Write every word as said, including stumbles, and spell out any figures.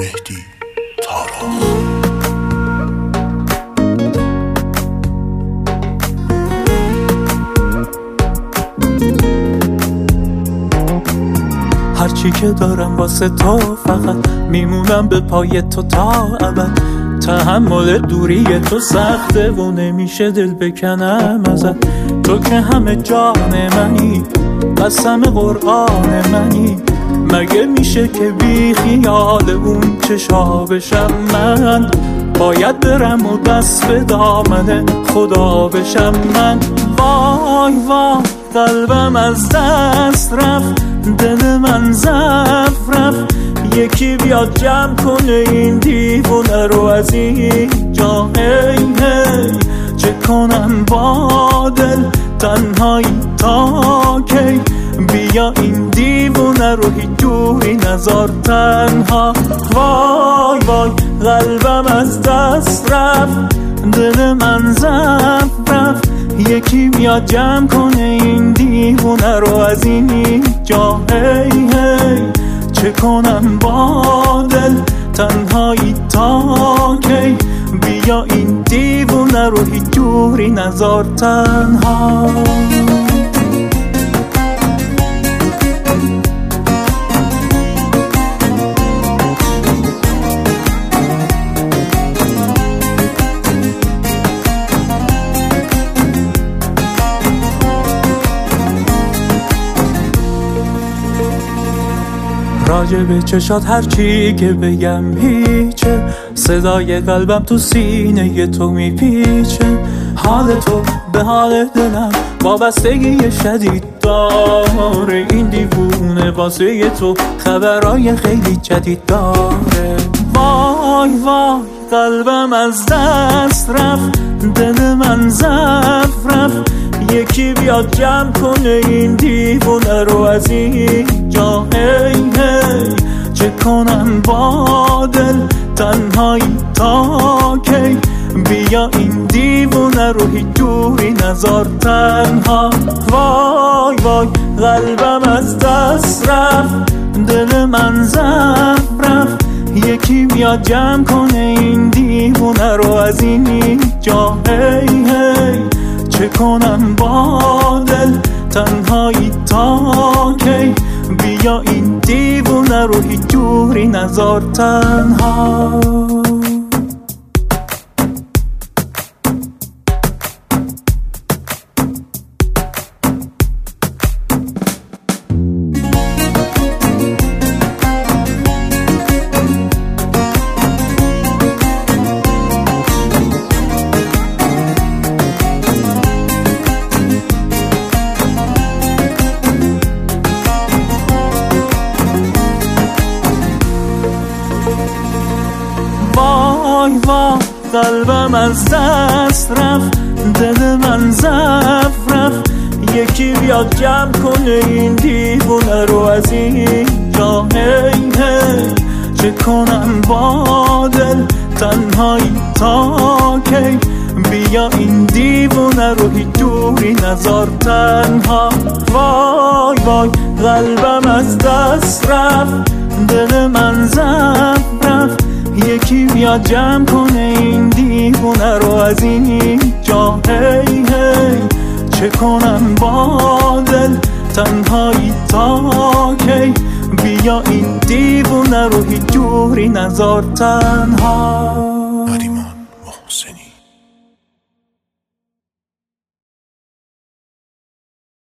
مهدی تاراخ. هرچی که دارم واسه تو فقط میمونم به پای تو تا ابد. تحمل دوری تو سخته و نمیشه دل بکنم ازت. تو که همه جان منی، قسم قرآن منی. مگه میشه که بی خیال اون چشا بشم من؟ باید برم و دست به دامن خدا بشم من. وای وای قلبم از دست رفت، دل من ضعف رفت. یکی بیاد جمع کنه این دیوونه رو از این جا. هی هی چه کنم با دل تنهایی تا کی؟ بیا این دیوونه رو هیچ جوری نذار تنها. وای وای قلبم از دست رفت، دل من ضعف رفت. یکی بیاد جمع کنه این دیوونه رو از این جا. هی هی چه کنم با دل تنهایی تا کی؟ بیا این دیوونه رو هیچ جوری نذار تنها. راجع به چشات هرچی که بگم هیچه. صدای قلبم تو سینه تو میپیچه. حال تو به حال دلم وابستگی شدید داره. این دیوونه واسه تو خبرای خیلی جدید داره. وای وای قلبم از دست رفت، دل من ضعف رفت. یکی بیاد جمع کنه این دیوونه رو از این جا. هی هی چه کنم با دل تنهایی تا کی؟ بیا این دیوونه رو هیچ جوری نذار تنها. وای وای قلبم از دست رفت، دل من ضعف رفت. یکی بیاد جمع کنه این دیوونه رو از این جا. هی هی چه کنم با دل تنهایی تا کی؟ بیا این دیوونه رو هیچ جوری نذار تنها. وای وای قلبم از دست رفت، دل من ضعف رفت. یکی بیاد جمع کنه این دیوونه رو از این جا. هی هی چه کنم با دل تنهایی تا کی؟ بیا این دیوونه رو هیچ جوری نذار تنها. وای وای قلبم از دست رفت، دل من ضعف رفت. یکی بیاد جمع کنه این دیوونه رو از این جا. هی هی چه کنم با دل تنهایی تا کی؟ بیا این دیوونه رو هیچ جوری نذار تنها. نریمان محسنی.